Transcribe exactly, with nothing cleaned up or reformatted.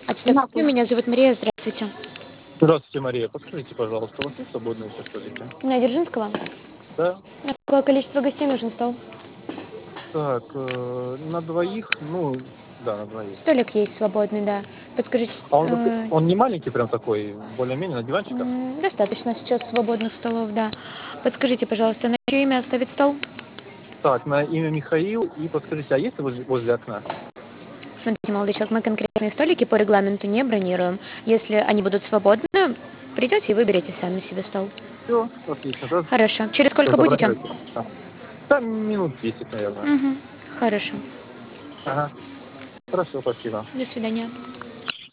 Отступите, меня зовут Мария, здравствуйте. Здравствуйте, Мария. Подскажите, пожалуйста, у вас есть свободные еще столики? На Дзержинского? Да. На какое количество гостей нужен стол? Так, э, на двоих, ну, да, на двоих. Столик есть свободный, да. Подскажите, А он, вот- э, он не маленький прям такой, более-менее, на диванчиках? м, достаточно сейчас свободных столов, да. Подскажите, пожалуйста, на чье имя оставить стол? Так, на имя Михаил. И подскажите, а есть ли возле, возле окна? Смотрите, молодой человек, мы конкретные столики по регламенту не бронируем. Если они будут свободны, придете и выберете сами себе стол. Все, отлично. Да, Хорошо. Через всё, сколько будете? забронируйте. А. Там минут десять, наверное. Угу. Хорошо. Ага. Хорошо, спасибо. До свидания.